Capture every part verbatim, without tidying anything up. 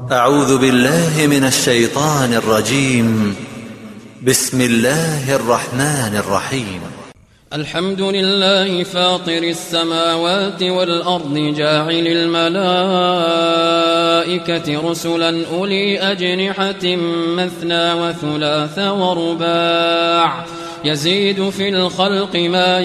أعوذ بالله من الشيطان الرجيم. بسم الله الرحمن الرحيم. الحمد لله فاطر السماوات والأرض جاعل الملائكة رسلا أولي أجنحة مثنى وثلاث ورباع يزيد في الخلق ما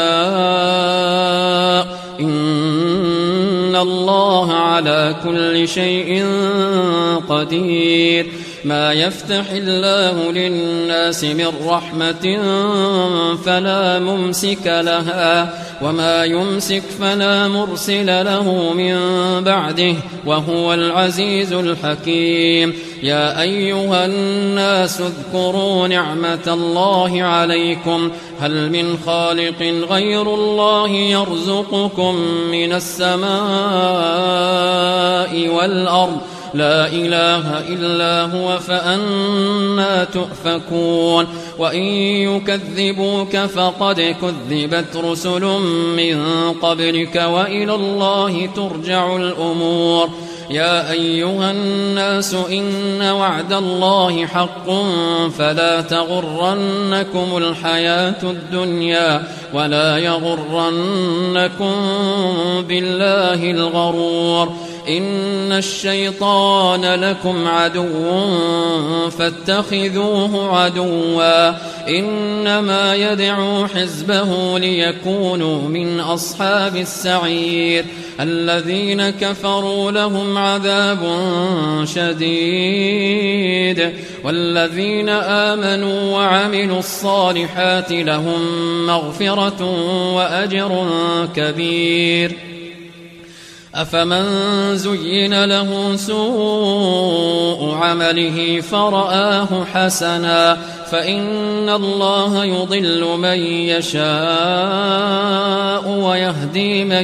يشاء إن الله على كل شيء قدير. ما يفتح الله للناس من رحمة فلا ممسك لها وما يمسك فلا مرسل له من بعده وهو العزيز الحكيم. يا أيها الناس اذكروا نعمة الله عليكم هل من خالق غير الله يرزقكم من السماء والأرض لا إله إلا هو فأنى تؤفكون. وإن يكذبوك فقد كذبت رسل من قبلك وإلى الله ترجع الأمور. يا أيها الناس إن وعد الله حق فلا تغرنكم الحياة الدنيا ولا يغرنكم بالله الغرور. إن الشيطان لكم عدو فاتخذوه عدوا إنما يدعو حزبه ليكونوا من أصحاب السعير. الذين كفروا لهم عذاب شديد والذين آمنوا وعملوا الصالحات لهم مغفرة وأجر كبير. أفمن زين له سوء عمله فرآه حسنا فإن الله يضل من يشاء ويهدي من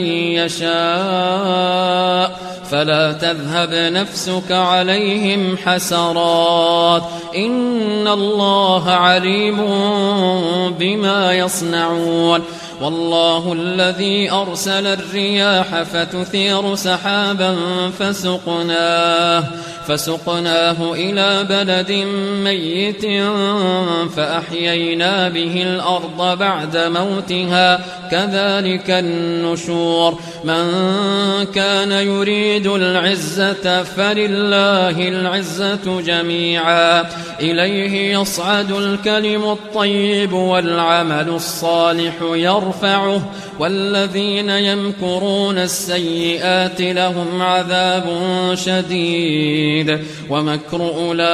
يشاء فلا تذهب نفسك عليهم حسرات إن الله عليم بما يصنعون. والله الذي أرسل الرياح فتثير سحابا فسقناه, فسقناه إلى بلد ميت فأحيينا به الأرض بعد موتها كذلك النشور. من كان يريد العزة فلله العزة جميعا إليه يصعد الكلم الطيب والعمل الصالح يرفعه والذين يمكرون السيئات لهم عذاب شديد ومكر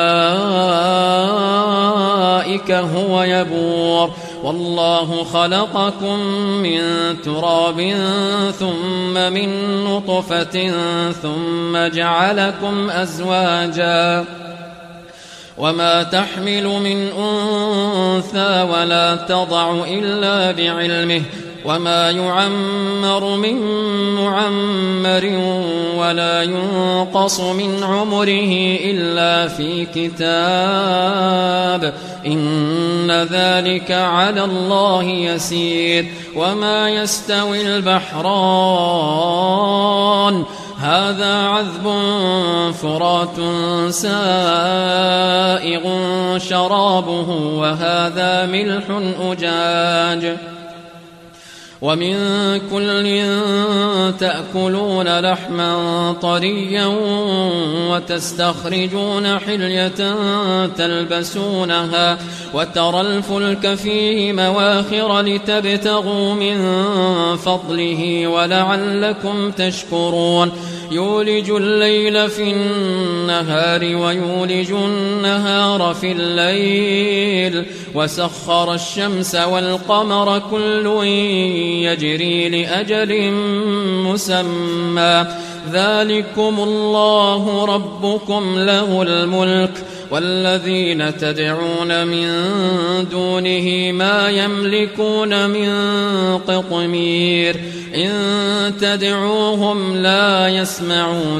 أولئك هو يبور. والله خلقكم من تراب ثم من نطفة ثم جعلكم أزواجا وما تحمل من أنثى ولا تضع إلا بعلمه وما يعمر من معمر ولا ينقص من عمره إلا في كتاب إن ذلك على الله يسير. وما يستوي البحران هذا عذب فرات سائغ شرابه وهذا ملح أجاج ومن كل تأكلون لحما طريا وتستخرجون حلية تلبسونها وترى الفلك فيه مواخر لتبتغوا من فضله ولعلكم تشكرون. يولج الليل في النهار ويولج النهار في الليل وسخر الشمس والقمر كل يجري لأجل مسمى ذلكم الله ربكم له الملك والذين تدعون من دونه ما يملكون من قطمير إن تدعوهم لا يسمعوا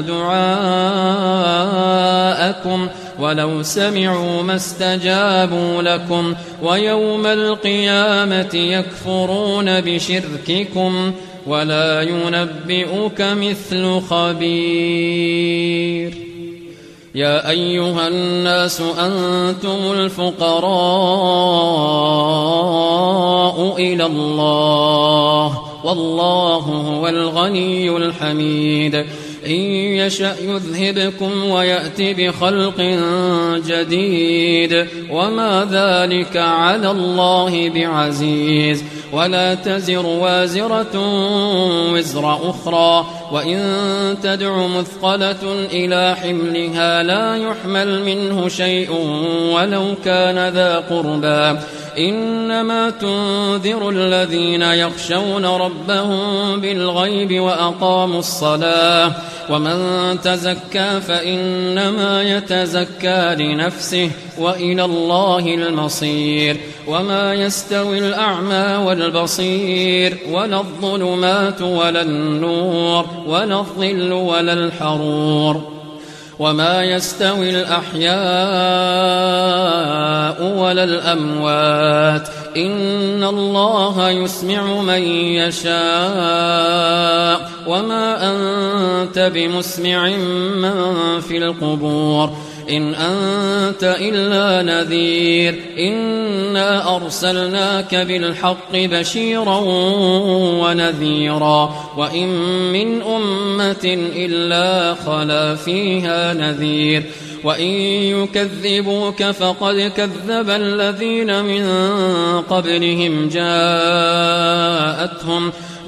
دعاءكم ولو سمعوا ما استجابوا لكم ويوم القيامة يكفرون بشرككم ولا ينبئك مثل خبير. يا أيها الناس أنتم الفقراء إلى الله والله هو الغني الحميد إن يشأ يذهبكم ويأتي بخلق جديد وما ذلك على الله بعزيز ولا تزر وازرة وزر أخرى وإن تدع مثقلة إلى حملها لا يحمل منه شيء ولو كان ذا قربى إنما تنذر الذين يخشون ربهم بالغيب وأقاموا الصلاة ومن تزكى فإنما يتزكى لنفسه وإلى الله المصير وما يستوي الأعمى والبصير ولا الظلمات ولا النور ولا الظل ولا الحرور وما يستوي الأحياء ولا الأموات إن الله يسمع من يشاء وما أنت بمسمع من في القبور إن أنت إلا نذير إنا أرسلناك بالحق بشيرا ونذيرا وإن من أمة إلا خلا فيها نذير وإن يكذبوك فقد كذب الذين من قبلهم جاءتهم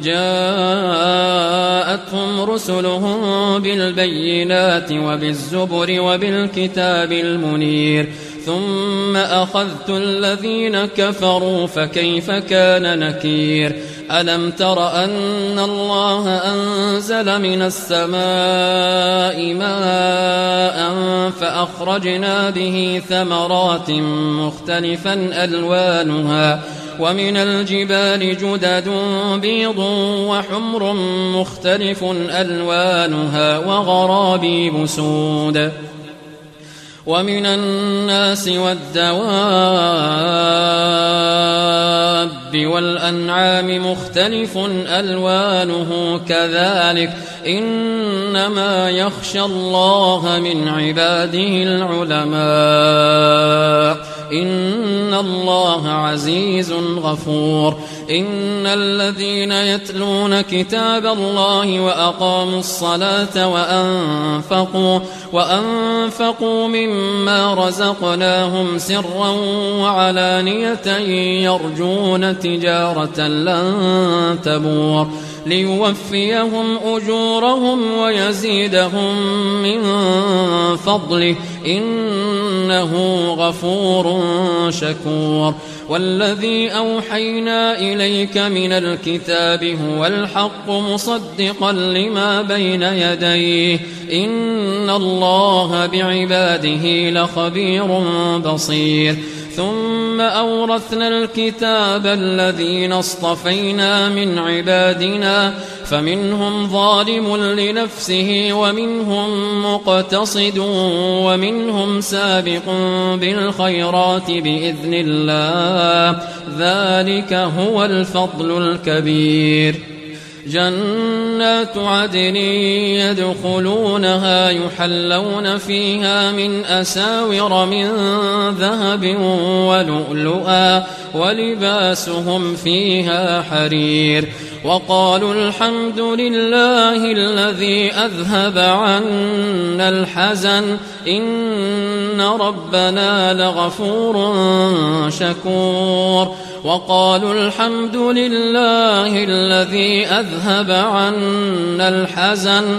جاءتهم رسلهم بالبينات وبالزبر وبالكتاب المنير ثم أخذت الذين كفروا فكيف كان نكير ألم تر أن الله أنزل من السماء ماء فأخرجنا به ثمرات مختلفا ألوانها ومن الجبال جدد بيض وحمر مختلف ألوانها وغرابيب سود ومن الناس والدواب والأنعام مختلف ألوانه كذلك إنما يخشى الله من عباده العلماء إن الله عزيز غفور إن الذين يتلون كتاب الله وأقاموا الصلاة وأنفقوا وأنفقوا مما رزقناهم سرا وعلانية يرجون تجارة لن تبور ليوفيهم أجورهم ويزيدهم من فضله إنه غفور شكور والذي أوحينا إليك من الكتاب هو الحق مصدقا لما بين يديه إن الله بعباده لخبير بصير ثم أورثنا الكتاب الذين اصطفينا من عبادنا فمنهم ظالم لنفسه ومنهم مقتصد ومنهم سابق بالخيرات بإذن الله ذلك هو الفضل الكبير جنات عدن يدخلونها يحلون فيها من أساور من ذهب ولؤلؤا ولباسهم فيها حرير وقالوا الحمد لله الذي أذهب عنا الحزن إن ربنا لغفور شكور وقالوا الحمد لله الذي أذهب عنا الحزن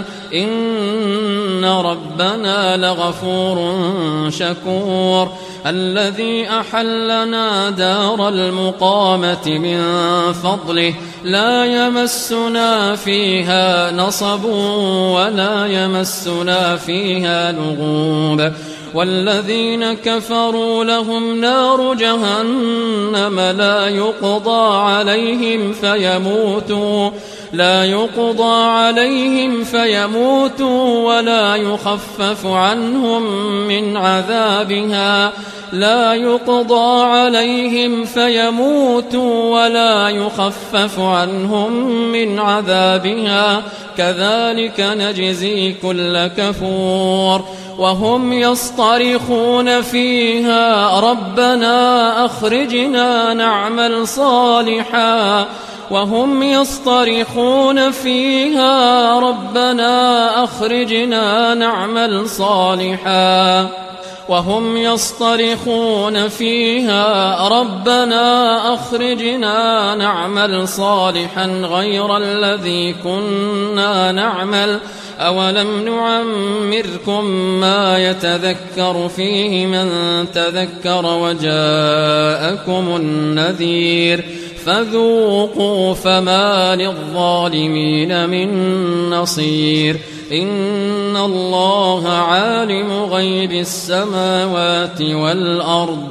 إن ربنا لغفور شكور الذي أحلنا دار المقامة من فضله لا يمسنا فيها نصب ولا يمسنا فيها لغوب والذين كفروا لهم نار جهنم لا يقضى عليهم فيموتوا لا يقضى عليهم فيموتوا ولا يخفف عنهم من عذابها لا يقضى عليهم فيموتوا ولا يخفف عنهم من عذابها كذلك نجزي كل كفور وهم يصطرخون فيها ربنا أخرجنا نعمل صالحا وهم يصطرخون فيها ربنا أخرجنا نعمل صالحا وهم يصطرخون فيها ربنا أخرجنا نعمل صالحا غير الذي كنا نعمل أولم نعمركم ما يتذكر فيه من تذكر وجاءكم النذير فذوقوا فما للظالمين من نصير إن الله عالم غيب السماوات والأرض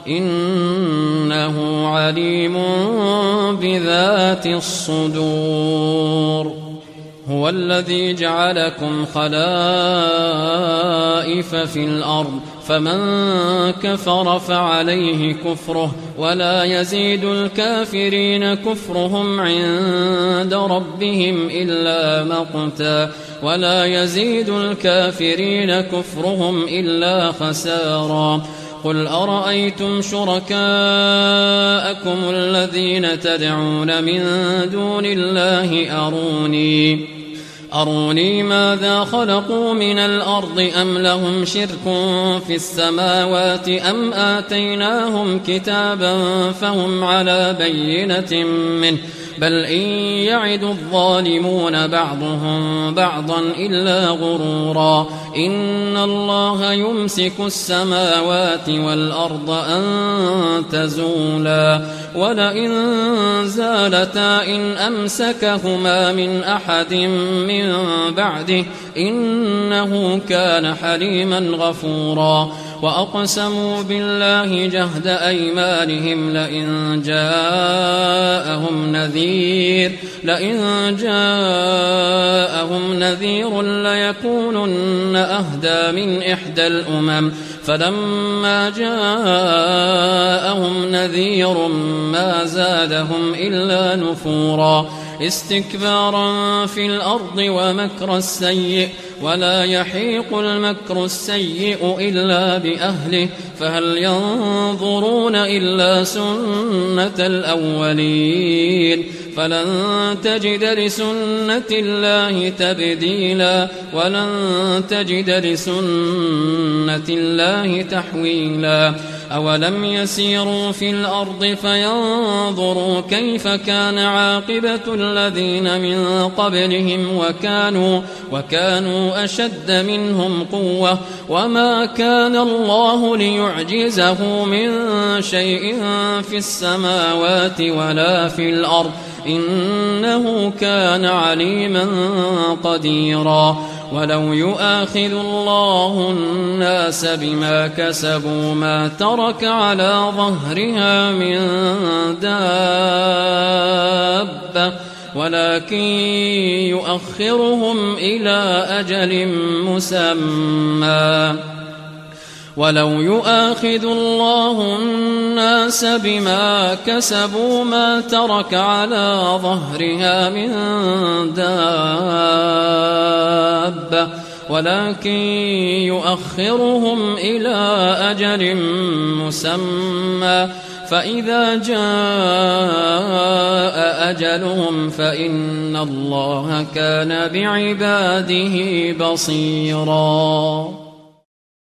إنه عليم بذات الصدور هو الذي جعلكم خلائف في الأرض فمن كفر فعليه كفره ولا يزيد الكافرين كفرهم عند ربهم إلا مقتا ولا يزيد الكافرين كفرهم إلا خسارا قل أرأيتم شركاءكم الذين تدعون من دون الله أروني أروني ماذا خلقوا من الأرض أم لهم شرك في السماوات أم آتيناهم كتابا فهم على بينة منه بل إن يعد الظالمون بعضهم بعضا إلا غرورا إن الله يمسك السماوات والأرض أن تزولا ولئن زالتا إن أمسكهما من أحد من بعده إنه كان حليما غفورا وأقسموا بالله جهد أيمانهم لئن جاءهم نذير لئن جاءهم نذير ليكونن أهدى من إحدى الأمم فلما جاءهم نذير ما زادهم إلا نفورا استكبارا في الأرض ومكر السيء ولا يحيق المكر السيء إلا بأهله فهل ينظرون إلا سنة الأولين فلن تجد لسنة الله تبديلا ولن تجد لسنة الله تحويلا أولم يسيروا في الأرض فينظروا كيف كان عاقبة الذين من قبلهم وكانوا, وكانوا أشد منهم قوة وما كان الله ليعجزه من شيء في السماوات ولا في الأرض إنه كان عليما قديرا ولو يؤاخذ الله الناس بما كسبوا ما ترك على ظهرها من دابة ولكن يؤخرهم إلى أجل مسمى ولو يؤاخذ الله الناس بما كسبوا ما ترك على ظهرها من دابة ولكن يؤخرهم إلى أجل مسمى فإذا جاء أجلهم فإن الله كان بعباده بصيراً.